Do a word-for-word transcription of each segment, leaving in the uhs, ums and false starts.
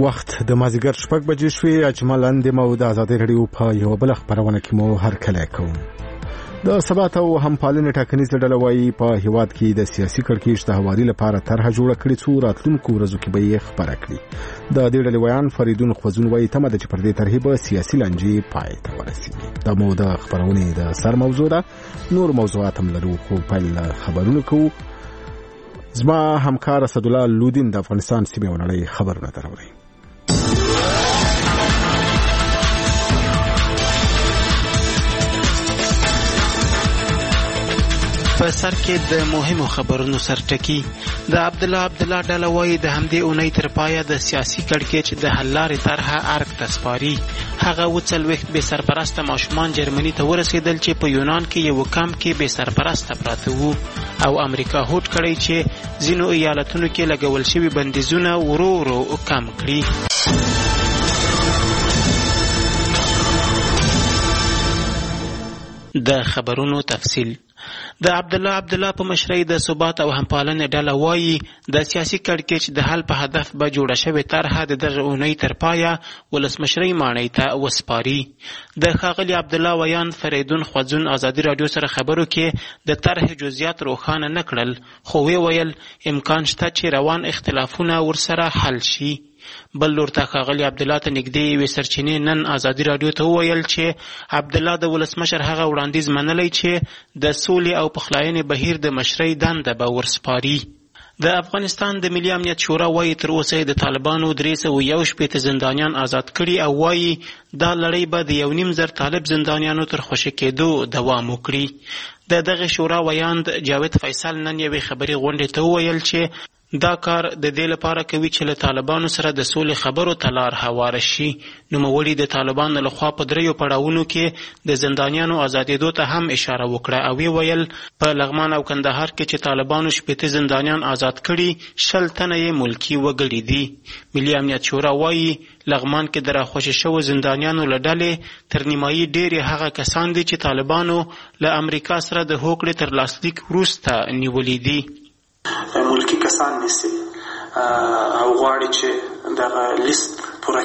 وخت د مازیګر شپږ بجې شوې. اجمل اندیم او د ازادي رادیو په یو بل خبرونه کې مو هرکلی کوم. د ثبات او همپالنې ټاکنیزه ډله وايي په هیواد کې د سیاسي کړکېچ د هواري لپاره طرحه جوړه کړې څو راتلونکو ورځو کې به یې خپره کړي. د دې ډلې ویان فریدون خوځون وايي تمه ده چې پر دې طرحې به سیاسي لانجې پای ته ورسیږي. دا مو د خبرونې د سر موضوع ده. نور موضوعات هم لرو خو پیل خبرونه کوو. زما همکار اسدالله لودین د افغانستان سیمې او نړۍ خبرونه دراوړي. په سر کې د مهمو خبرونو سرټکی. د عبد الله عبد الله ډله وايي د همدې اونۍ تر پایه د سیاسي کړکېچ د حل لارې طرحه ارګ ته سپاري. هغه اووه څلوېښت بې سرپرسته ماشومان جرمني ته ورسېدل چې په یونان کې یو کمپ کې بې سرپرسته پراته وو او امریکا هوډ کړی چې ځینو ایالتونو کې لګول شوي بندیزونه ورو ورو کم کړي. د خبرونو تفصیل. د عبد الله عبد الله په مشرۍ د ثبات او همپالنې ډله وايي د سیاسي کړکېچ د حل په هدف به جوړه شوې طرحه د دغه اونۍ تر پایه ولسمشرۍ ماڼۍ ته وسپاري. د ښاغلي عبد الله ویان فریدون خوځون ازادي راډیو سره خبرو کې د طرحې جزئیات روښانه نه کړل خو وی ویل امکان شته چې روان اختلافونه ورسره حل شي. بل لور ته ښاغلي عبدالله ته نږدې یوې سرچینې نن ازادي راډیو ته وویل چې عبدالله د ولسمشر هغه وړاندیز منلی چې د سولې او پخلاینې بهیر د مشرۍ دنده به ورسپاري. د افغانستان د ملي امنیت شورا وايي تر اوسه د طالبانو درې سوه یو شپېته زندانیان آزاد کړي او وايي دا لړۍ به د یو نیم زر طالب زندانیانو تر خوشي کېدو دوام وکړي. د دغه شورا ویاند جاوید فیصل نن یوې خبري غونډې ته وویل چې دا کار د دې لپاره کوي چې له طالبانو سره د سولې خبرو ته لار هواره شي. نوموړي د طالبانو لخوا په دریو پړاوونو کې د زندانیانو ازادېدو ته هم اشاره وکړه او وی ویل په لغمان او کندهار کې چې طالبانو شپېته زندانیان آزاد کړي شل تنه یې ملکي وګړي دي. ملي امنیت شورا وایي لغمان کې د راخوشي شوو زندانیانو له ډلې تر نیمایي ډېرې هغه کسان دي چې طالبانو له امریکا سره د هوکړې تر لاسلیک وروسته نیولي دي. ملکی کسان نیسي او غواړي چې دغه لیست پوره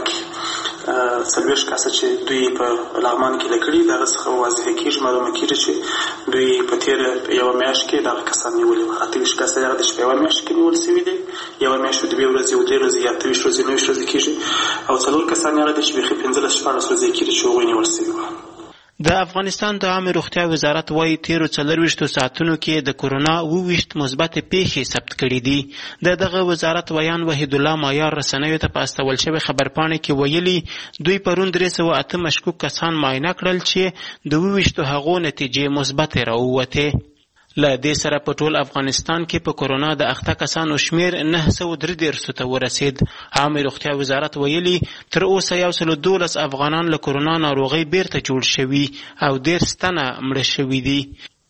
کړي. څلوېښت کسه چې دوی په لغمان کې لکړي دغه څخه واضح کېږي معلومه کېږي چې دوی په تېره یوه میاشت کې دغه کسان نیولي وو. اته ویشت کسه هغه د شپې یوه میاشت کې نیول سوي دي. یوه میاشت دوې ورځې او درې ورځې یا اته ویشت ورځې نهه ویشت ورځې کېږي او څلور کسان هغه دي چې بیخي پنځلس شپاړس ورځې کېږي چې هغوی نیول سوي وو. د افغانستان د عامې روغتیا وزارت وايي تیرو څلرویشتو ساعتونو کې د کورونا اووه ویشت مثبتې پیښې ثبت کړي دي. د دغه وزارت ویان وحید الله مایار رسنیو ته په استول شوې خبرپاڼې کې ویلي دوی پرون درې سوه اته مشکوک کسان معاینه کړل چې د اووه ویشتو هغو نتیجې مثبتې راووتې. له دې سره په ټول افغانستان کې په کورونا د اخته کسانو شمیر نهه سوه درې دېرشو ته ورسید. عامې روغتیا وزارت ویلي تر اوسه یو سل دولس افغانان له کورونا ناروغۍ بیرته جوړ شوي او دېرش تنه مړه شوي دي.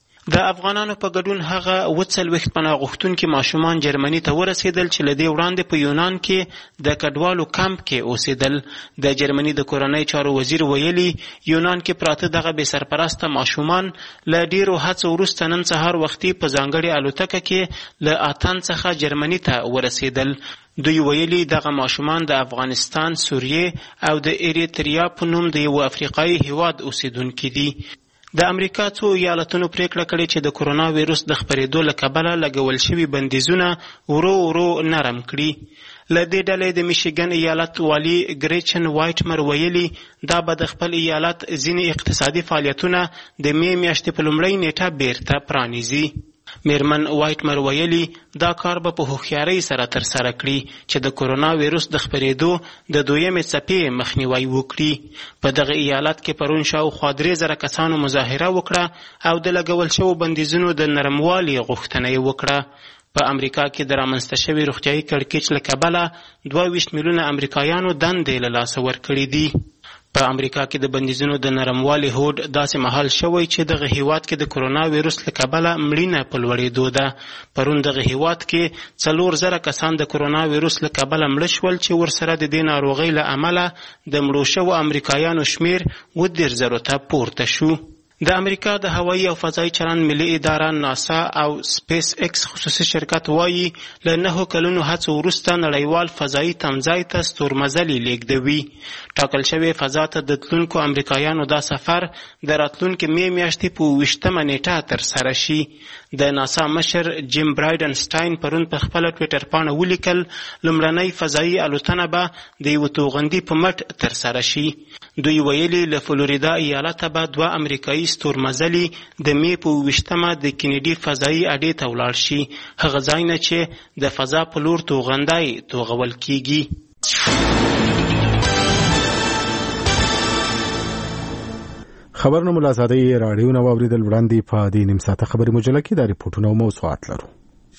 د افغانانو په ګډون هغه اووه څلوېښت پناه غوښتونکي ماشومان جرمني ته ورسېدل چې له دې وړاندې په یونان کې د کډوالو کمپ کې اوسېدل. د جرمني د کورنۍ چارو وزیر ویلي یونان کې پراته دغه بې سرپرسته ماشومان له ډېرو هڅو وروسته نن سهار وختي په ځانګړې الوتکه کې له اتن څخه جرمني ته ورسېدل. دوی ویلي دغه ماشومان د افغانستان، سوریې او د ایریتریا په نوم د یو افریقایي هیواد اوسېدونکي دي. د امریکا څو ایالتونو پریکړه کړې چې د کورونا ویروس د خپرېدو له کبله لګول شوي بندیزونه ورو ورو نرم کړي. له دې ډلې د میشیګن ایالت والي ګریچن وایټمر ویلي دا به د خپل ایالت ځینې اقتصادي فعالیتونه د مې میاشتې په لومړۍ نیټه بیرته پرانیزي. میرمن وایټمر ویلي دا کار به په هوښیارۍ سره ترسره کړي چې د کورونا ویروس د خپرېدو د دویمې څپې مخنیوی وکړي. په دغه ایالت کې پرون شاوخوا درې زره کسانو مظاهره وکړه او د لګول شوو بندیزونو د نرموالي غوښتنه یې وکړه. په امریکا کې د رامنځته شوي روغتیایي کړکېچ له کبله دوه ویشت میلیونه امریکایانو دندې له لاسه ورکړي دي. په امریکا کې د بندیزونو د نرموالي هوډ داسې مهال شوی چې دغه هیواد کې د کورونا ویروس له کبله مړینه په لوړېدو ده. پرون دغه هیواد کې څلور زره کسان د کورونا ویروس له کبله مړه شول چې ورسره د دې ناروغۍ له امله د مړو شوو امریکایانو شمیر اووه دېرش زرو ته پورته شو. د امریکا د هوایي او فضایي چلند ملي اداره ناسا او سپیس ایکس خصوصي شرکت وایي له نهو کلونو هڅو وروسته نړیوال فضایي تمځای ته ستورمزلي لیږدوي. ټاکل شوې فضا ته د تلونکو امریکایانو دا سفر د راتلونکي مې میاشتې په اوویشتمه نیټه ترسره شي. د ناسا مشر جیم برایډنسټاین پرون په خپله ټویټر پاڼه ولیکل لومړنۍ فضایي الوتنه به د یوه توغندي په مټ ترسره شي. دوی ویلي له فلوریدا ایالته به دوه امریکایي ستورمزلي د مې په اوویشتمه د کینیډي فضایي اډې ته ولاړ شي، هغه ځای نه چې د فضا په لور توغندی توغول کیږي. خبرونه مو له ازادۍ راډیو نه واورېدل. وړاندې په دې نیم ساعته خبري مجله کې دا ریپورټونه او موضوعات لرو.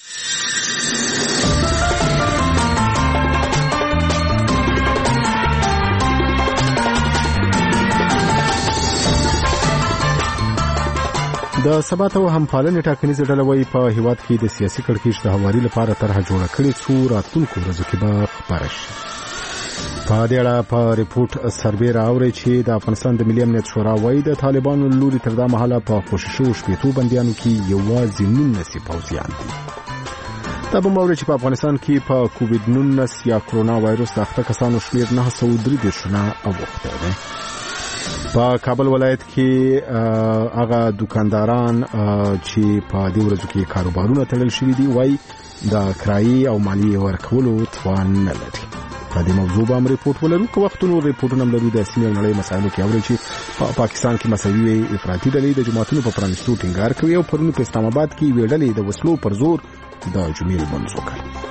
د ثبات او همپالنې ټاکنیزه ډله وایي په هیواد کې د سیاسي کړکېچ د هواري لپاره طرحه جوړه کړې څو راتلونکو ورځو کې به خپاره شي. په دې اړه په ریپورټ سروې راوړی چې د افغانستان د ملي امنیت شورا وایي د طالبانو له لوري تر دا مهاله په خوشي شوو شپېتو بندیانو کې یوازې نولس پوځیان دي. دا به واورئ چې په افغانستان کې په کووډ نولس یا کرونا وایرس د اخته کسانو شمېر نهه سوه درې دېرشونه اوښتی دی. په کابل ولایت کې هغه دکانداران چې په دې ورځو کې کاروبارونه تړل شوي دي وایي د کرایې او مالیې ورکولو توان نه لري. په دې موضوع به هم ریپورټ ولرو. که وخت نور ریپورټونه هم لرو. د سیمې او نړۍ مسایلو کې اورئ چې په پاکستان کې مساوي افراطي ډلې د جماعتونو په پرانیستو ټینګار کوي او پرون په اسلام آباد کې یوې ډلې د وسلو پر زور د جمعې لمونځ وکړ.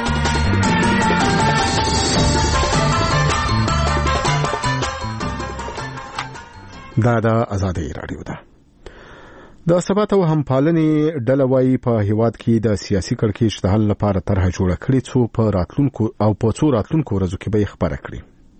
دا د ازادۍ راډیو ده. د ثبات او همپالنې ډله وایي په هیواد کې د سیاسي کړکېچ د حل لپاره طرحه جوړه کړې څو په راتلونکو او په څو راتلونکو ورځو کې به یې خپره کړي.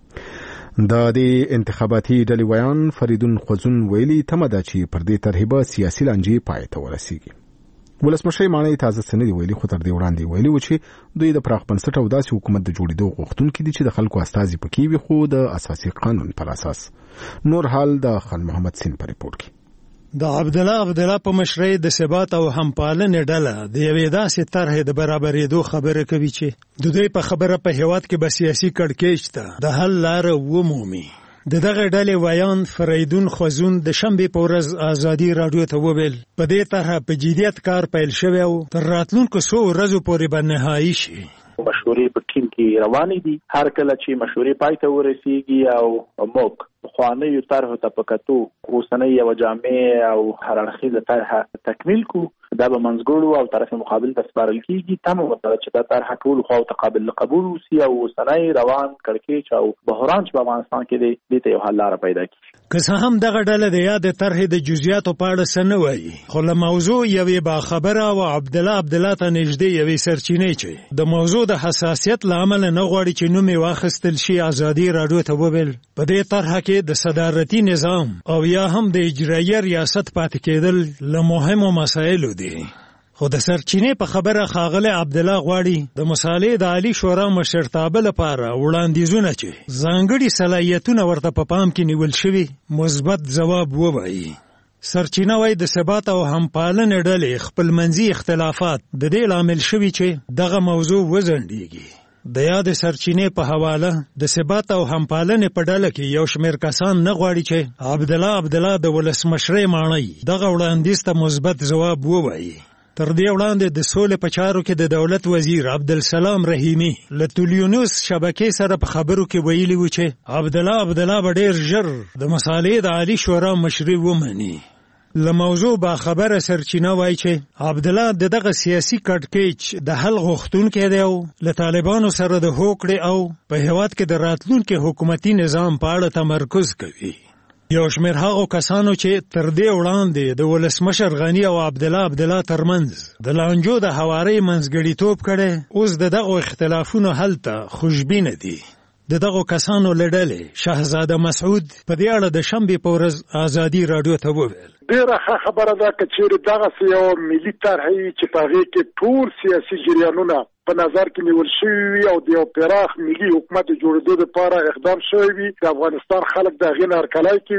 د دې انتخاباتي ډلې ویان فریدون خوځون ویلي تمه ده چې پر دې طرحې به سیاسي لانجې پای ته ورسیږي. ولسمشر ماڼۍ تازه څه نه دي ویلي، خو تر دې وړاندې ویلي و چې دوی د پراخ بنسټه او داسې حکومت د جوړېدو غوښتونکي دي چې د خلکو استازي پکې وي، خو د اساسي قانون پر اساس. نور حال د خان محمد سین په ریپورټ کې. د عبدالله عبدالله په مشرۍ د ثبات او همپالنې ډله د یوې داسې طرحې د برابرېدو خبره کوي چې د دوی په خبره په هیواد کې به سیاسي کړکېچ ته د حل لاره ومومي. د دغه ډلې ویان فریدون خوځون د شنبې په ورځ ازادي راډیو ته وویل په دې طرحه په جدیت کار پیل شوی او تر راتلونکو څو ورځو پورې به نهایي شي. مشورې په ټیم کې روانې دي. هر کله چې مشورې پای ته ورسیږي او موږ خوانیو طرحو ته په کتو اوسنۍ یوه جامع او هر اړخیزه طرحه تکمیل کو، دا به منځګړو او طرف مقابل ته سپارل کیږي. تمه وکړه چې دا طرحه ټولو خواو ته قابل قبول وسي او اوسنۍ روان کړکېچ او بحران چې په افغانستان کې دی دې ته یو حل لاره پیدا کړي. که څه هم دغه ډله د یادې طرحې د جزئیاتو په اړه څه نه وایي، خو له موضوع یوې باخبره او عبدالله عبدالله ته نږدې یوې سرچینې چې د موضوع د حساسیت له امله نه غواړي چې نوم یې واخیستل شي ازادي راډیو ته وویل په دې طرحه کې د صدارتي نظام او یا هم د اجرایي ریاست پاتې کېدل له مهمو مسایلو دي. خو د سرچینې په خبره ښاغلی عبدالله غواړي د مصالحې د عالي شورا مشرتابه لپاره وړاندیزونه چې ځانګړي صلاحیتونه ورته په پام کې نیول شوي مثبت ځواب ووایي. سرچینه وایي د ثبات او همپالنې ډلې خپلمنځي اختلافات د دې لامل شوي چې دغه موضوع وځنډېږي. د یاد سرچینې په حواله د ثبات او همپالنې په ډله کې یو شمېر کسان نه غواړي چې عبدالله عبدالله د ولسمشرۍ ماڼۍ دغه وړاندیز ته مثبت ځواب ووایي. تر دې وړاندې د سولې په چارو کې د دولت وزیر عبدالسلام رحیمي له ټولیونوس شبکې سره په خبرو کې ویلي و چې عبدالله عبدالله به ډېر ژر د مصالحې د عالي شورا مشري ومني. له موضوع باخبره سرچینه وایي چې عبدالله د دغه سیاسي کړکېچ د حل غوښتونکی دی او له طالبانو سره د هوکړې او په هیواد کې د راتلونکي حکومتي نظام په اړه تمرکز کوي. یو شمېر هغو کسانو چې تر دې وړاندې د ولسمشر غني او عبدالله عبدالله ترمنځ د لانجو د هوارۍ منځګړیتوب کړی اوس د دغو اختلافونو حل ته خوشبینه دي. د دغو کسانو له ډلې شهزاده مسعود په دې اړه د شنبې په ورځ ازادي راډیو ته وویل ډېره ښه خبره ده که چېرې دغسې یو ملي طرحه وي چې په هغې کې ټول سیاسي جریانونه په نظر کې نیول شوي وي او د یو پراخ ملي حکومت د جوړېدو لپاره اقدام شوی وي، د افغانستان خلک د هغې نه هرکلی کوي.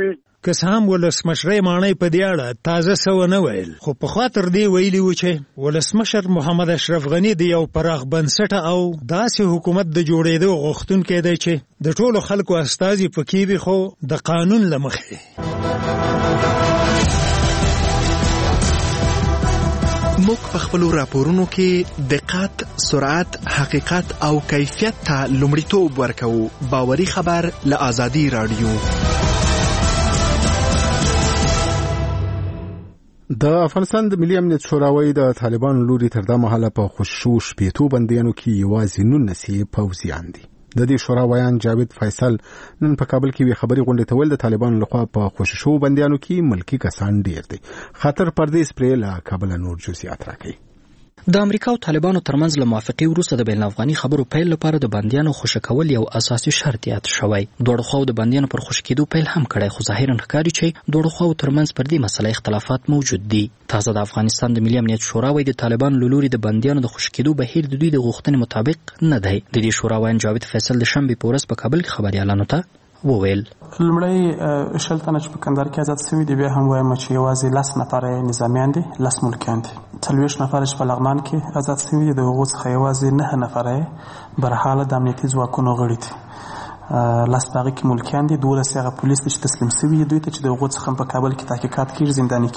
که څه هم ولسمشر ماڼۍ په دې اړه تازه څه ونه ویل، خو پخوا تر دې ویلي و چې ولسمشر محمد اشرف غني د یو پراخ بنسټه او داسې حکومت د جوړېدو غوښتونکی دی چې د ټولو خلکو استازي پکې وي، خو د قانون له مخې. موږ په خپلو راپورونو کې دقت، سرعت، حقیقت او کیفیت ته لومړیتوب ورکوو. باوري خبر له آزادي رادیو. د افغانستان د ملي امنیت شورا د طالبانو لوري تر دا مهاله په خصوصو شپېتو بندیانو کې یوازې نولس یې پوځیان دي. د دې شورا ویان جاوید فیصل نن په کابل کې وی خبري غونډه ته ویل د طالبانو لخوا په خصوصو بندیانو کې ملکی کسان ډیر دي. خاطر پردیس پرې له کابل نور جزئیات راکړي. د امریکا او طالبانو ترمنځ له موافقې وروسته د بین الافغاني خبرو پیل لپاره د بندیانو خوشی کول یو اساسي شرط یاد شوی. دواړو خواو د بندیانو پر خوشی کېدو پیل هم کړی، خو ظاهرا ښکاري چې دواړو خواو ترمنځ پر دې مسله اختلافات موجود دي. تازه د افغانستان د ملي امنیت شورا وایي د طالبانو له لوري د بندیانو د خوشی کېدو بهیر د دوی د غوښتنې مطابق نه دی. د دې شورا وایي جاوید فیصل د شنبې په ورځ په کابل کې خبريالانو ته وویل لومړی شل تنه چې په کندهار کې آزاد شوي دي، بیا هم وایم چې یوازې لس نفره نظامیان دي، لس ملکیان دي. څلوېښت نفره چې په لغمان کې آزاد شوي دي، د هغو څخه یوازې نه نفره برحاله د امنیتي ځواکونو غړي دي. لس په هغې کې ملکیان دي، دولس یې هغه پولیس دي چې تسلیم شوي دي دوی ته، چې د هغو څخه په کابل کې تحقیقات کېږي، زنداني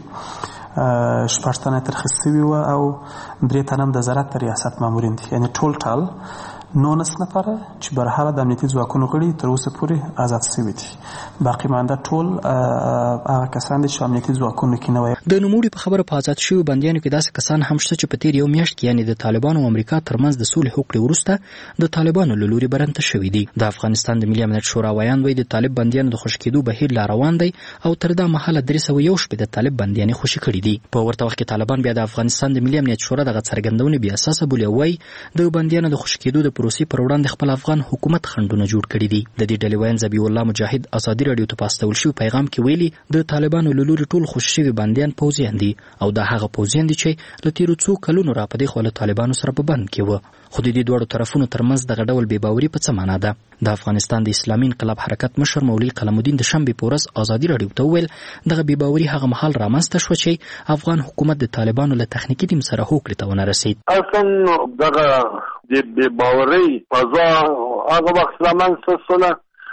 کېږي. شپږ تنه ترخیص شوي وه او درې تنه هم د زراعت د ریاست مامورین دي. یعنې ټول ټال نولس نفره چې برحاله د امنیتي ځواکونو غړي تر اوسه پورې آزاد شوي دي. باقي مانده ټول هغه کسان دي چې امنیتي ځواکونو کې نه وي. د نوموړي په خبره په آزاد شوي بندیانو کې داسې کسان هم شته چې په تیر یو میاشت کې یعنې د طالبانو او امریکا ترمنځ د سولې هوکړې وروسته د طالبانو له لوري برمته شوي دي. د افغانستان د ملي امنیت شورا ویان وایي د طالب بندیانو د خوشي کېدو بهیر لا روان دی او تر دا مهاله درې سوه یو شپې د طالب بندیانې خوشي کړي دي. په ورته وخت کې طالبان بیا د افغانستان د ملي امنیت شورا دغه څرګندونې بې اساسه بولي او وایي د بندیانو د خوشي کېدو د پروسې پر وړاندې خپل افغان حکومت خنډونه جوړ کړي دي. د دې ډلې ویان ذبیح الله مجاهد ازادي راډیو ته په استول شوي پیغام کې ویلي د طالبانو له لوري ټول خوشي شوي بندیان پوځیان دي او دا هغه پوځیان دي چې له تیرو څو کلونو را په دې خوا له طالبانو سره په بند کې وه. خو د دې دواړو طرفونو ترمنځ دغه ډول بې باوري په څه معنا ده؟ د افغانستان د اسلامي انقلاب حرکت مشر مولوي قلم الدین د شنبې په ورځ ازادي راډیو ته وویل دغه بې باوري هغه مهال رامنځته شوه چې افغان حکومت د طالبانو له تخنیکي ټیم سره هوکړې ته ونه رسید. اصلا دغه د بې باورۍ فضا هغه وخت رامنځته شوله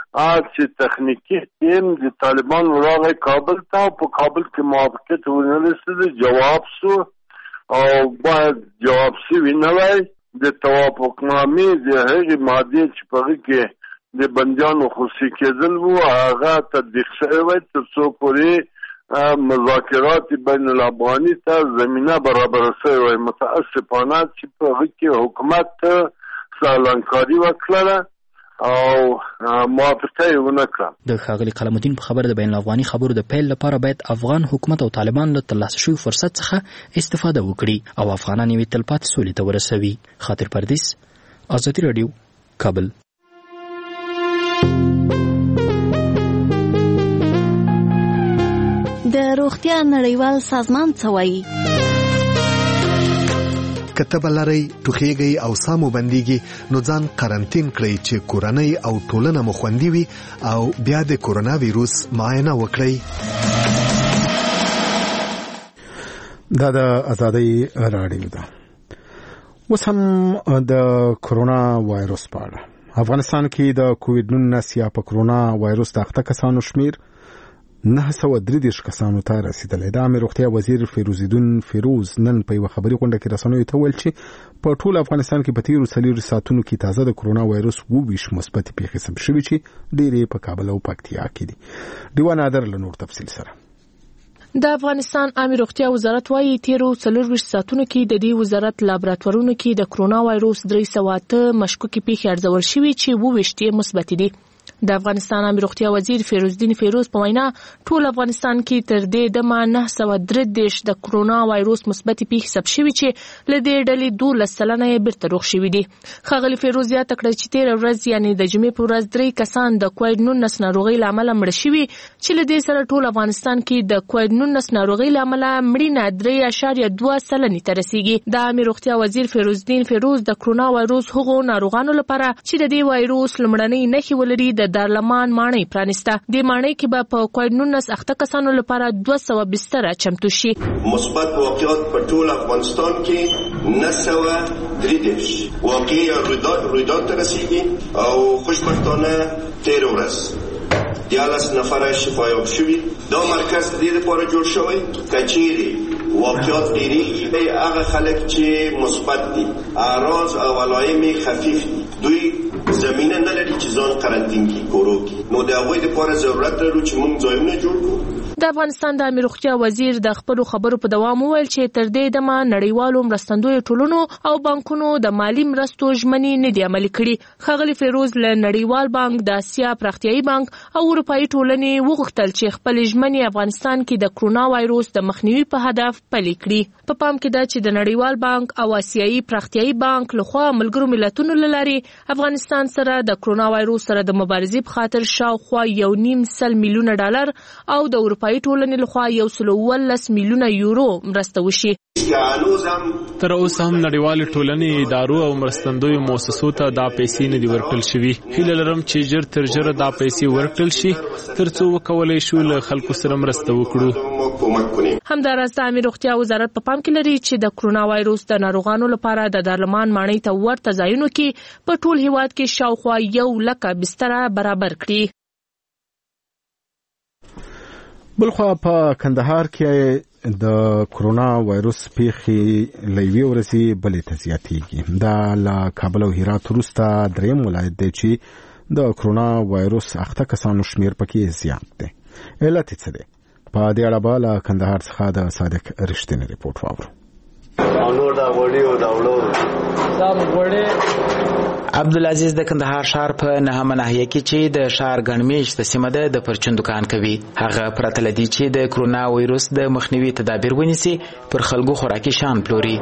چې تخنیکي ټیم د طالبانو راغی کابل ته او په کابل کې موافقت ونه رسېده، جواب شو او باید جواب شوي نه وی. د توافقنامې د هغې مادې چې په هغې کې د بندیانو خوشي کېدل وو هغه تطبیق شوی وی تر څو پورې مذاکرات بین الافغاني ته زمینه برابره شوې وی. متاسفانه چې په هغې کې حکومت سالانکاري وکړله او موافقه یې ونه کړه. د ښاغلي قلم الدین په خبره د بین الافغاني خبرو د پیل لپاره باید افغان حکومت او طالبان له ترلاسه شوي فرصت څخه استفاده وکړي او افغانان یوې تلپاتې سولې ته ورسوي. خاطر پردیس، ازادي راډیو، کابل. د روغتیا نړیوال سازمان څه وایي؟ کتب لري ټوخیږي او سامو بنديږي نو ځان قرنټین کړئ چې کورنۍ او ټولنه مو خوندي وي او بیا د کورونا وایروس معاینه وکړئ. دا د ازادي راډیو ده. اوس هم د کورونا وایروس په اړه افغانستان کې د کووډ نولس یا په کورونا وایروس د اخته کسانو شمیر نه سوه درې دېرش کسانو ته رسیدلی. د عامې روغتیا وزیر فیروزالدین فیروز نن په یوه خبري غونډه کې رسنیو ته وویل چې په ټول افغانستان کې په تیرو څلورو ساعتونو کې تازه د کورونا وایروس اووه ویشت مثبتې پیښې ثبت شوي چې ډېرې په کابل او پکتیا کې دي. ډیوه نادر له نور تفصیل سره. د افغانستان عامې روغتیا وزارت وايي تیرو څلور ویشت ساعتونو کې د دې وزارت لابراتوارونو کې د کورونا وایروس درې سوه اته مشکوکې پیښې ارزول شوي چې اووه ویشت یې مثبت دي. د افغانستان عامې روغتیا وزیر فیروزالدین فیروز په وینا ټول افغانستان کې تر دې دمه نه سوه درې دېرش د کورونا وایروس مثبتې پیښې ثبت شوي چې له دې ډلې دولس سلنه یې بیرته روغ شوي دي. ښاغلي فیروز زیاته کړه چې تېره ورځ یعنې د جمعې په ورځ درې کسان د کووډ نولس ناروغۍ له امله مړه شوي چې له دې سره ټول افغانستان کې د کووډ نولس ناروغۍ له امله مړینه درې اعشاریه دوه سلنې ته رسیږي. د عامې روغتیا وزیر فیروزالدین فیروز د کورونا وایروس هغو ناروغانو لپاره چې د دې وایروس لومړنۍ نښې ولري د د دارالمان ماڼۍ پرانیسته. د ماڼۍ کې به په کووډ نولس اخته کسانو لپاره دوه سوه بستره چمتو شي. مثبت واقعات په ټول افغانستان کې نه سوه درې دېرش واقعي رویداد ته رسیږي او خوشبختانه تېره ورځ دیارلس نفره شفایاب شوي. دا مرکز د دې لپاره جوړ شوی که چیرې واقعات ډېرېږي هغه خلک چې مثبت دي اعراض او علائم خفیف دي دوی زمینه نه لري چې ځان قرنطین کړي کورو کې نو د هغوی لپاره ضرورت لرو چې موږ ځایونه جوړ کړو. د افغانستان د عامه روغتیا وزیر د خپلو خبرو په دوام وویل چې تر دې دمه نړیوالو مرستندویو ټولنو او بانکونو د مالی مرستو ژمنې نه دي عملي کړي. ښاغلي فیروز له نړیوال بانک د اسیا پراختیایي بانک او اروپایي ټولنې وغوښتل چې خپل ژمنې افغانستان کې د کرونا وایروس د مخنیوي په هدف پلي کړي. په پام کې ده چې د نړیوال بانک او اسیایي پراختیایي بانک لخوا ملګرو ملتونو له لارې افغانستان سره د کرونا وایروس سره د مبارزې په خاطر شاوخوا یو نیم سل میلیونه ډالر او د اروپایي ټولنې لخوا یو سل اوولس میلیونه یورو مرسته وشي. تر اوسه هم نړیوالې ټولنې ادارو او مرستندویو مؤسسو ته دا پیسې نه دي ورکړل شوي. هیله لرم چې ژر تر ژره دا پیسې ورکړل شي تر څو وکولی شو له خلکو سره مرسته وکړو. همداراز د عامه روغتیا وزارت په پام کې لري چې د کرونا وایروس د ناروغانو لپاره د دارالمان ماڼۍ ته ورته ځایونو کې په ټول هیواد کې شاوخوا یو لکه بستره برابر کړي. بلخوا په کندهار کې د کرونا وایروس پیښې له یوې ورځې بلې ته زیاتېږي. دا له کابل او هرات وروسته دریم ولایت دی چې د کرونا وایروس اخته کسانو شمېر پکې زیات دی. علت یې څه دی؟ په دې اړه به له کندهار څخه د صادق رښتینی رپورټ واورو. عبدالعزیز د کندهار ښار په نهمه ناحیه کې چې د ښار ګڼ مېشته سیمه ده د پرچون دکان کوي. هغه پرته له دې چې د کرونا وایروس د مخنیوي تدابیر ونیسي پر خلکو خوراکي شیان پلوري.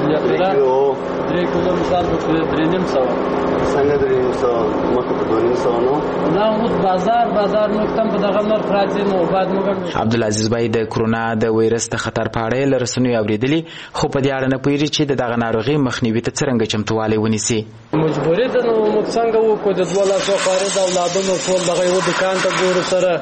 عبدالعزیز بای د کرونا د وایرس د خطر په اړه له رسنیو اورېدلي خو په دې اړه نه پوهېږي چې د دغه ناروغۍ مخنیوي ته څرنګه چمتووالی ونیسي. مجبوري ده نو موږ څنګه وکړو د دوه لاسو خواري د اولادونو ټول دغه یو دکان ته ګورو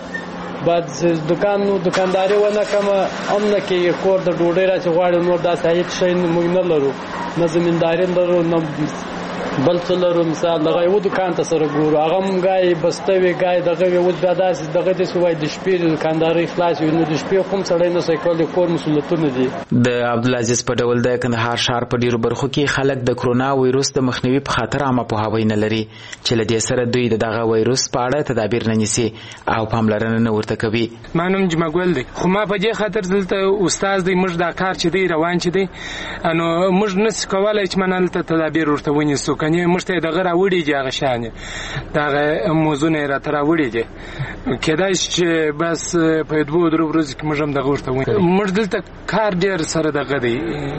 سره بعد دکان نو دکانداري ونه کومه هم نه کوي کور د ډوډۍ راځي غواړي نور داسې هیڅ شی موږ نه لرو نه زمینداري لرو نه بل څه لرو. مثال دغه یو دکان ته سره ګورو هغه هم ګای بسته وي ګای دغه یو بیا داسې دغه داسې وایي د شپې د دکانداري خلاص وي نو د شپې کوم سړی نه شي کولی کور مسؤلیتونه دي. د عبدالعزیز په ډول د کندهار ښار په ډیرو برخو کې خلک د کرونا وایروس د مخنیوي په خاطر عامه پوهاوی نه لري چې له دې سره دوی د دغه وایروس په اړه تدابیر نه نیسي او پاملرنه نه ورته کوي. ما نوم جمعګل دی خو ما په دې خاطر دلته استاد دی موږ دا کار چې دی روان چې دی نو موږ نس کولای چې منل ته تدابیر ورته ونیسو کني موږ ته دغه راوړي دي هغه شان دغه موضوع را تر راوړي دي کېدای چې بس په دوه درو ورځې کې موږ هم دغه ورته ونیسو. موږ دلته کار ډېر سره دغه دی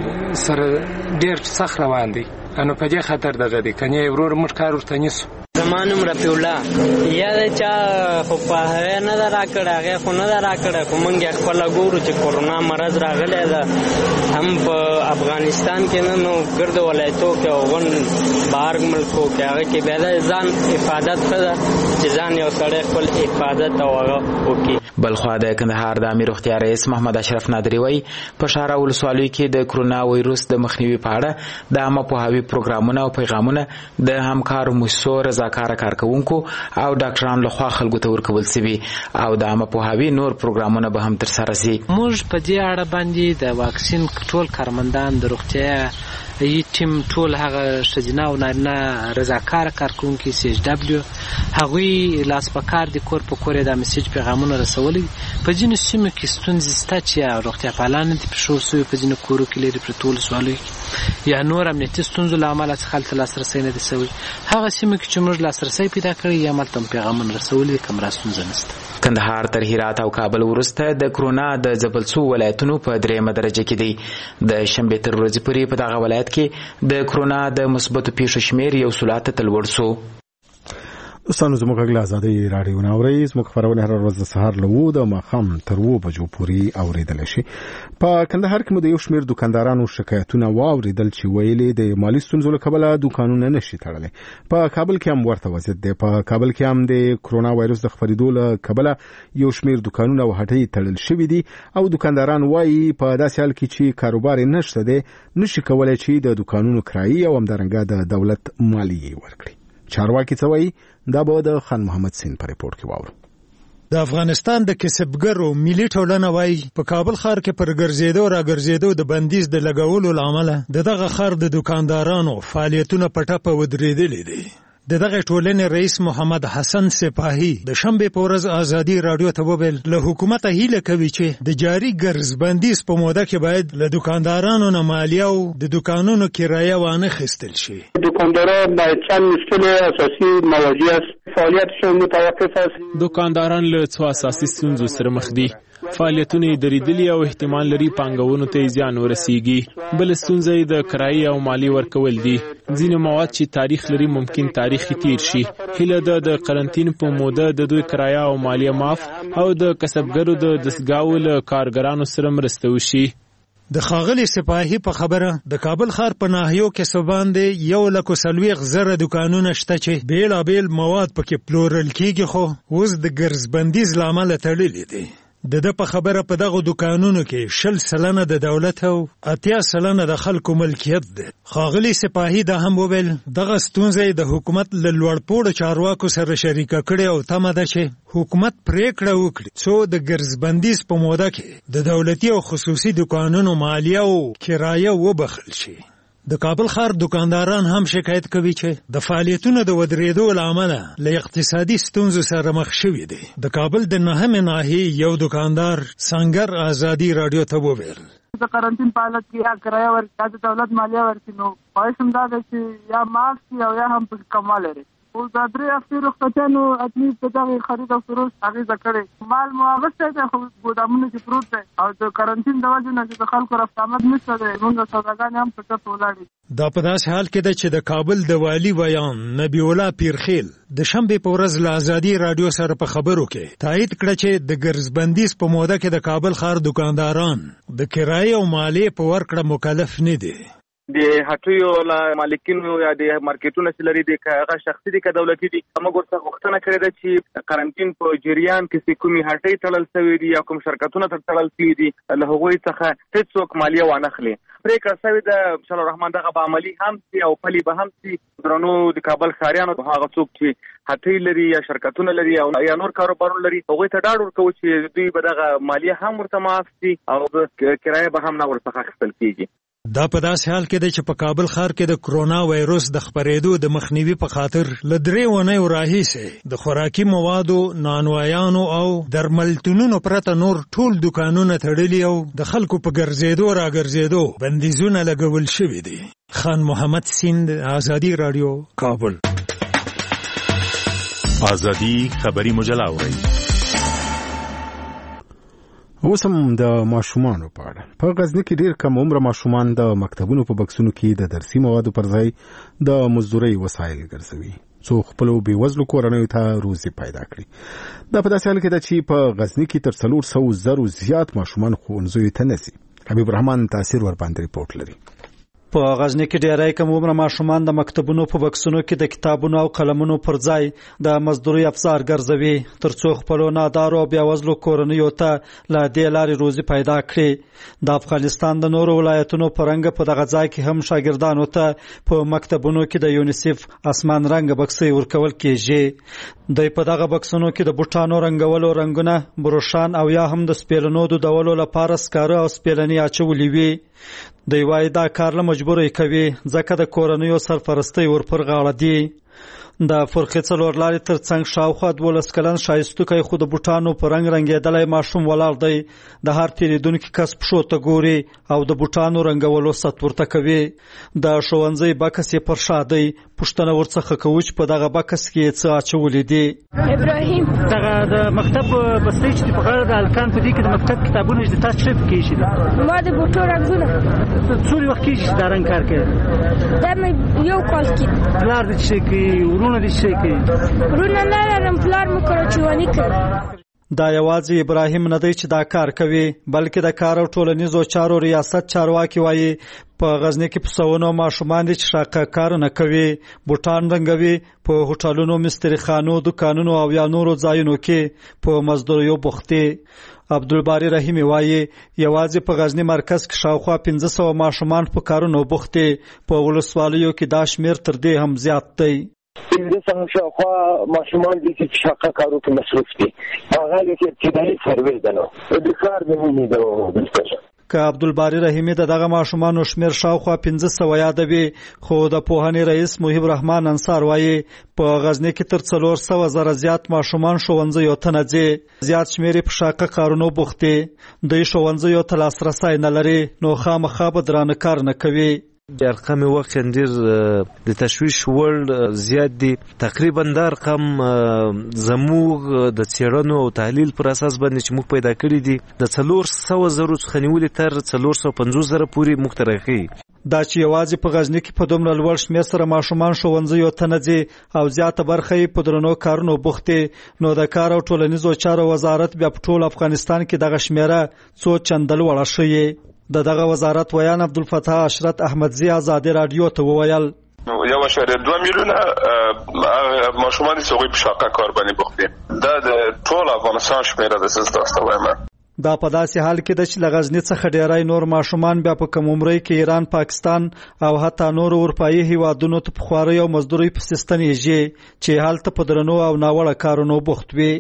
سره ډېر سخت روان دی نو په دې خاطر دغه دی کني ورور موږ کار ورته نیسو. زمانم رفیع الله یا د چا خو په هغه نه دا راکړه هغه خو نه دا راکړه خو مونږ خپل ګورو چې کرونا مرض راغلی ده هم په افغانستان کې نه نو ګرد ولایتو کې او غون بهر ملکو کې هغه کې بیا د ځان حفاظت کړه چې ځان یو سړی خپل حفاظت او هغه وکړي. بلخوا د کندهار د عامه روغتیا رئیس محمد اشرف نادری وایي په ښار ولسوالۍ کې د کرونا وایروس د مخنیوي په اړه د عامه پوهاوي پروګرامونه او پیغامونه د همکارو مؤسسو رضاکاره کارکوونکو او ډاکټرانو لخوا خلکو ته ورکول شوي او د عامه پوهاوي نور پروګرامونه به هم ترسره شي. موږ په دې اړه باندې د واکسین ټول کارمندان د روغتیا ای ټیم ټول هغه ښځینه او نارینه رضاکاره کارکوونکي سی ایچ ډبلیو هغوی لاس په کار د کور په کور د میسج پیغامونه رسولي. په ځینو سیمو کې ستونزې شته چې روغتیا پالان دي پېښور شوي په ځینو کورو کې لري پرته ولسوالیو کې یا نور امنیتي ستونزو له امله څخه هلته لاسرسی نه دی شوی. هغه سیمو کې چې موږ لاسرسی پیدا کړی یا هملته هم پیغامونه رسولي کوم را ستونزه نشته. کندهار تر هرات او کابل وروسته د کرونا د ځپل شوو ولایتونو په درېیمه درجه کې دی. د شنبې تر ورځې پورې په دغه ولایت کې د کرونا د مثبتو پیښو شمېر یو سل اته ته لوړ شو. دوستانو زموږ غږ له ازادۍ راډیو نه اورئ. زموږ خپرونه هره ورځ د سهار له اووه د ماښام تر اووه بجو پورې اورېدلی شي. په کندهار کې مو د یو شمېر دوکاندارانو شکایتونه واورېدل چې ویلې د مالي ستونزو له کبله دوکانونه نشي تړلی. په کابل کې هم ورته وضعیت دی. په کابل کې هم د کرونا وایرس د خپرېدو له کبله یو شمېر دوکانونه او هټۍ تړل شوي دي او دوکانداران وایي په داسې حال کې چې کاروبار یې نشته دی نشي کولی چې د دوکانونو کرایې او همدارنګه د دولت مالیې ورکړي. چارواکي څه وایي دا به د خان محمد سین په ریپورت کې واورو. د افغانستان د کسبګرو ملي ټولنه وایي په کابل ښار کې پر ګرځېدو را ګرځېدو د بندیز د لګولو له امله د دغه ښار د دوکاندارانو فعالیتونه په ټپه ودرېدلي دي. د دغه ټولنې رئیس محمد حسن سپاهي د شنبې په ورځ ازادي راډیو ته وویل له حکومته هیله کوي چې د جاري ګرځ بندیز په موده کې باید له دوکاندارانو نه مالیه او د دوکانونو کرایه وانخیستل شي. دوکانداران باید چند مشکل اساسي مواجه است. فعالیتشون متوقف است. دوکانداران له څو اساسي ستونزو سره مخ دي. فعالیتونه درېدلي او احتمال لري پانګونو ته زیان ورسیږي. بل ستونزه د کرایې او مالی ورکول دي. ځینې مواد چې تاریخ لري ممکن تاریخ تیر شي. هیله ده د قرنطین په موده د دوی کرایه او مالیه معاف او د کسبګرو د دستګاو له کارګرانو سره مرسته وشي. د ښاغلي سپاهي په خبره د کابل ښار په ناحیو کې څه باندې یو لک څلوېښت زره دوکانونه شته چې بېلابېل مواد پکې پلورل کېږي خو اوس د ګرځ بندیز له امله تړلي دي. د ده په خبره په دغه دوکانونو کې شل سلنه د دولت او اتیا سلنه د خلکو ملکیت دی. ښاغلي سپاهي دا هم وویل دغه ستونزه د حکومت له لوړپوړو چارواکو سره شریکه کړې او تمه ده چې حکومت پریکړه وکړي څو د ګرځ بندیز په موده کې د دولتي او خصوصي دوکانونو مالیه او کرایه وبخل شي. د کابل ښار دوکانداران هم شکایت کوي چې د فعالیتونو د ودرېدو له امله له اقتصادي ستونزو سره مخ شوي دي. د کابل د نهمې ناحیې یو دوکاندار سنگر ازادي راډیو ته وویل د قرنطین په حالت کې یا کرایه ورکړي د دولت مالیه ورکړي نو خواهش هم دا ده چې یا معاف شي او یا هم پکې کموالی لري. اوس دا درې هفتې رخصتیانو اتلیس د دغې خرید او فروش اغېزه کړې. مال مو اغوستی دی خو ګودامونو کې پروت دی او د قرنطین د وجې نه چې د خلکو رفت آمد نشته دی مونږ سوداګانې هم په ټپه ولاړې. دا په داسې حال کې ده چې د کابل د والي ویان نبی الله پیرخیل د شنبې په ورځ له ازادي راډیو سره په خبرو کې تایید کړه چې د ګرځ بندیز په موده کې د کابل ښار دوکانداران د کرایې او مالیې په ورکړه مکلف نه دي. د هټیو له مالکینو یا د مارکیټونو چې لري د هغه شخصي دي که دولتي دي موږ ورته غوښتنه کړې ده چې قرنطین په جریان کې چې کومې هټۍ تړل شوي دي یا کوم شرکتونه تړل شوي دي له هغوی څخه هېڅوک مالیه وانخلي. پرېکړه شوې ده انشاءالله الرحمن دغه به عملي هم شي او پلي به هم شي. درنو د کابل ښاریانو هغه څوک چې هټۍ لري یا شرکتونه لري او یا نور کاروبارونه لري هغوی ته ډاډ ورکوو چې دوی به دغه مالیه هم ورته معاف شي او کرایه به هم نه ورڅخه اخیستل کېږي. دا په داسې حال کې ده چې په کابل ښار کې د کرونا وایرس د خپرېدو د مخنیوي په خاطر له درې اونیو راهیسې د خوراکي موادو نانوایانو او درملتونونو پرته نور ټول دوکانونه تړلي او د خلکو په ګرځېدو را ګرځېدو بندیزونه لګول شوي دي. خان محمد سیند ازادي راډیو کابل. ازادي خبري مجله اورئ. اوس هم د ماشومانو په اړه په غزني کې ډېر کم عمره ماشومان د مکتبونو په بکسونو کې د درسي موادو پر ځای د مزدورۍ وسایل ګرځوي څو خپلو بېوزلو کورنیو ته روزي پیدا کړي. دا په داسې حال کې ده چې په غزني کې تر څلور سوو زرو زیات ماشومان ښوونځیو ته نه ځي. حبیب رحمان تاثیر ورباندې ریپورټ لري. په غزني کې ډېری کم عمره ماشومان د مکتبونو په بکسونو کې د کتابونو او قلمونو پر ځای د مزدورۍ افزار ګرځوي ترڅو خپلو نادارو او بېوزلو کورنیو ته له دې لارې روزي پیدا کړي. د افغانستان د نورو ولایتونو په رنګ په دغه ځای کې هم شاګردانو ته په مکتبونو کې د یونیسف اسمان رنګ بکسې ورکول کېږي. دوی په دغه بکسونو کې د بوټانو رنګولو رنګونه بروشان او یا هم د سپېلنو دودولو لپاره سکاره او سپېلنې اچولې وي. دوی وایي دا کار له مجبورۍ کوي ځکه د کورنیو سرپرستۍ ورپر غاړه دي. د فرقې څلور لارې تر څنګ شاوخوا دولس کلن ښایستوکی خو د بوټانو په رنګ رنګېدلی ماشوم ولاړ دی. د هر تېرېدونکي کس پښو ته ګوري او د بوټانو رنګولو ست ورته کوي. د ښوونځي بکس یې پر شا دی. پوښتنه ورڅخه کوو چې په دغه بکس کې یې څه اچولي دي. ابراهیم دغه د مکتب بستۍ چې په غاړه د هلکان په دې کې د مکتب کتابونه چې تاسو څه پکې ایښي دي؟ ما د بوټو رنګونه. څومره وخت کېږي چې دا رنګ کار کوي؟ دا مې یو کال کې. پلار دې چې کوي ورونه دې څه کوي؟ ورونه نه لرم، پلار مو کراچواني کوي. دا یوازې ابراهیم نه دی چې دا کار کوي، بلکې د کار او ټولنیزو چارو ریاست چارواکي وایي په غزني کې پسونه ماشومان دي چې شاقه کار نه کوي، بوټان رنګوي، په هوټلونو، مستریخانو، دکانونو او یا نورو ځایونو کې په مزدوریو بوختي. عبدالباری رحیمی وایي یوازې په غزني مرکز کې شاوخوا پنځه سوه ماشومان په کارونو بوختي، په ولسوالیو کې دا شمیر تر دې هم زیات دی. پنځه سوه شاوخوا ماشومان دي چې شاقه کارو کې مصروف دي. هغه کې ابتدایي سروې ده نو د کار د مونې ده. که عبدالباری رحیمی د دغه ماشومانو شمیر شاوخوا پنځه سوه یادوي، خو د پوهنې رئیس محب رحمان انصار وایي په غزني کې تر څلور سوه زره زیات ماشومان ښوونځیو ته نه ځي، زیات شمیر په شاقه کارونو بوخت دي. دوی ښوونځیو ته لاسرسی نه لري، نو خامخا به درانه کار نه کوي. د ارقام واقعا ډیر د تشویش وړ زیات دي. تقریبا د ارقام زموږ د څېړنو او تحلیل پر اساس باندې چې موږ پیدا کړي دي د څلور سوه زرو څخه نیولې تر څلور سوه پنځوس زره پورې موږ ته راښیي. دا چې یوازې په غزني کې په دومره لوړ شمېر سره ماشومان ښوونځیو ته نه ځي او زیاته برخه یې په درنو کارونو بوخت دي، نو د کار او ټولنیزو چارو وزارت بیا په ټول افغانستان کې دغه شمېره څو چنده لوړه ښیي. د دغه وزارت ویان عبدالفتاح اشرت احمدزي ازادي رادیو ته وویل یو اشاریه دوه میلیونه ماشومان چې هغوی په شاقه کار باندې بوخت دي. دا د ټول افغانستان شمېره ده. زه تاسو ته وایم دا په داسې حال کې ده چې له غزني څخه ډیری نور ماشومان بیا په کم عمرۍ کې ایران، پاکستان او حتی نورو اروپایي هیوادونو ته په خوارۍ او مزدورۍ پسې ستنېږي چې هلته په درنو او ناوړه کارونو بوخت وي.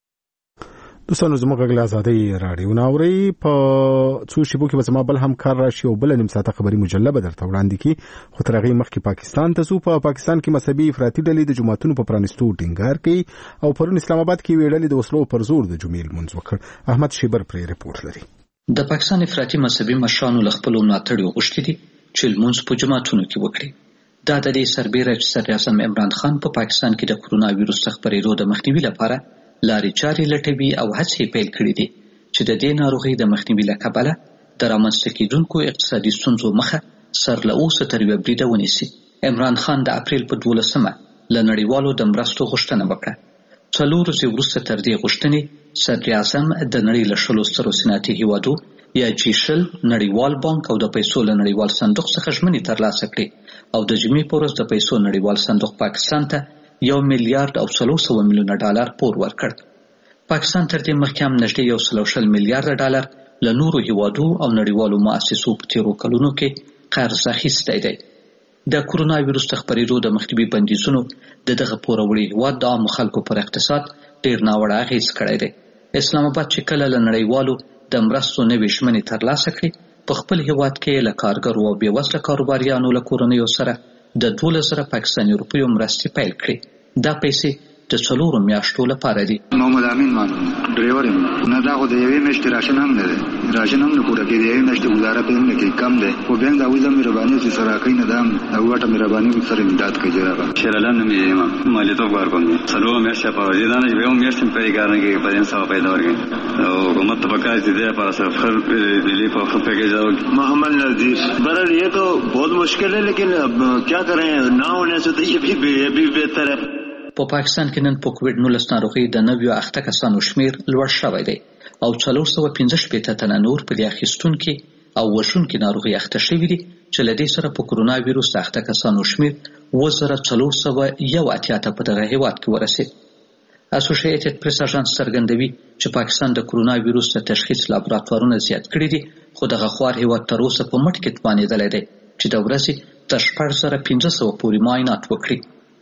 دوستانو زموږ غږ له ازادۍ راډیو ناوري په څو شیبو کې به زما بل همکار راشي او بل نیم ساعته خبري مجله به درته وړاندې کړي. خو تر هغې مخکې پاکستان ته ځو. په پاکستان کې مذهبي افراطي ډلې د جوماتونو په پرانیستو ټینګار کوي او پرون اسلام آباد کې یوې ډلې د وسلو پر زور د جمعې لمونځ وکړ. احمد شیبر پرې رپورټ لري. د پاکستان افراطي مذهبي مشرانو له خپلو ملاتړیو غوښتي دي چې لمونځ په جوماتونو کې وکړي. دا د دې سربیره چې صدر اعظم عمران خان په پاکستان کې د کرونا ویروس څخه خپرېدو د مخنیوي لپاره لارې چارې لټوي او هڅې پیل کړي دي چې د دې ناروغۍ د مخنیوي له کبله د رامنځته کېدونکو اقتصادي ستونزو مخه سر له اوسه تر یوه بریده ونیسي. عمران خان د اپریل په دولسمه له نړیوالو د مرستو غوښتنه وکړه. څلور ورځې وروسته تر دې غوښتنې صدر اعظم د نړۍ له شلو سترو صنعتي هیوادو یا جي شل، نړیوال بانک او د پیسو له نړیوال صندوق څخه ژمنې ترلاسه کړې او د جمعې په ورځ د پیسو نړیوال صندوق پاکستان ته یو میلیارډ او څلور سوه میلیونه ډالر پور ورکړ. پاکستان تر دې مخکې هم نږدې یو سل او شل میلیارډه ډالر له نورو هیوادو او نړیوالو مؤسسو په تیرو کلونو کې قرض اخیستی دی. د کرونا ویروس څخه خپرېدو د مخنیوي بندیزونو د دغه پوروړي هیواد د عامو خلکو پر اقتصاد ډېر ناوړه اغېز کړی دی. اسلام آباد چې کله له نړیوالو د مرستو نوې ژمنې ترلاسه کړې، په خپل هیواد کې له کارګرو او بېوزله کاروباریانو له کورنیو سره د دولس زره پاکستاني روپیو مرستې پیل کړې. دا پیسې د څلورو میاشتو لپاره دي. محمد امین مان ډرایور یم. نه دا خو د یوې میاشتې راشن هم نه دی، راشن هم نه پوره کېږي. د یوې میاشتې ګزاره پرې نه کوي، کم دی. خو بیا هم د هغوی زه مهرباني چې سره راکوي نه دا هم د هغوی غټه مهرباني سره امداد کوي. جرابه شیرعلم نوم یې یم، مالیتوب کار کوم. څلورو میاشتې په دې دا نه چې یوه میاشت هم پرې کار نه کوي، په دې سوه پیدا ورکوي. او حکومت ته پکار چې دې لپاره سره ښه بجلی په ښه پیکیج راوړي. محمد نذیر برل یہ تو بہت مشکل ہے لیکن کیا کریں، نہ ہونے سے تو یہ بھی بہتر ہے. په پاکستان کې نن په کووډ نولس ناروغۍ د نویو اخته کسانو شمیر لوړ شوی دی او څلور سوه پنځه شپېته تنه نور په دې اخیستونکي او وژونکي ناروغۍ اخته شوي دي چې له دې سره په کرونا ویروس د اخته کسانو شمیر اووه زره څلور سوه یو اتیا ته په دغه هیواد کې ورسېد. اسوسییټډ پریس اژانس څرګندوي چې پاکستان د کرونا ویروس د تشخیص لابراتوارونه زیات کړي دي، خو دغه خوار هیواد تر اوسه په مټ کې توانېدلی دی چې د ورځې تر شپږ زره پنځه سوه پورې معاینات وکړي.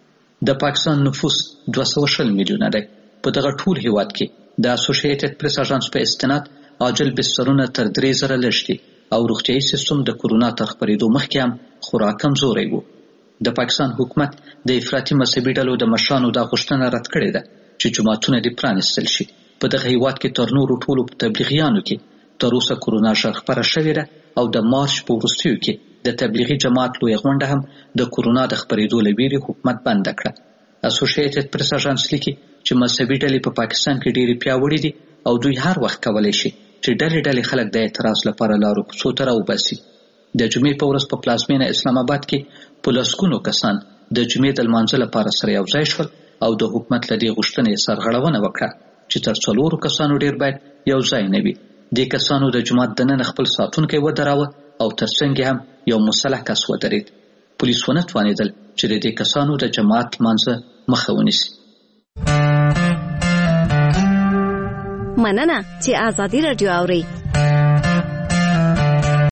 د پاکستان نفوس دوه سوه شل میلیونه دی. په دغه ټول هیواد کې د اسوسییټډ پریس اژانس په استناد عاجل بسترونه تر درې زره لږ دي او روغتیایي سیستم د کرونا تر خپرېدو مخکې هم خورا کمزوری و. د پاکستان حکومت د افراطي مذهبي ډلو د مشرانو دا غوښتنه رد کړې ده چې جوماتونه دې پرانیستل شي. په دغه هیواد کې تر نورو ټولو تبلیغیانو کې تر اوسه کرونا ژر خپره شوې ده او د مارچ په وروستیو کې د تبلیغي جماعت لویه غونډه هم د کرونا د خپرېدو له ویرې حکومت بنده کړه. اسوسییټډ پریس اژانس لیکي چې مذهبي ډلې په پاکستان کې ډېرې پیاوړې دي او دوی هر وخت کولی شي چې ډلې ډلې خلک د اعتراض لپاره لارو کوڅو ته راوباسي. د جمعې په ورځ په پلازمینه اسلام آباد کې په لسګونو کسان د جمعې د لمانځه لپاره سره یو ځای شول او د حکومت له دې غوښتنې سرغړونه وکړه چې تر څلورو کسانو ډیر باید یو ځای نه وي. دې کسانو د جومات دننه خپل ساتونکی ودراوه او ترڅنګ هم یو مسلح کس ودرېد. پولیس ونه توانېدل چې د دې کسانو د جماعت لمانځه مخه ونیسي. مننه چې آزادي راډیو اورئ.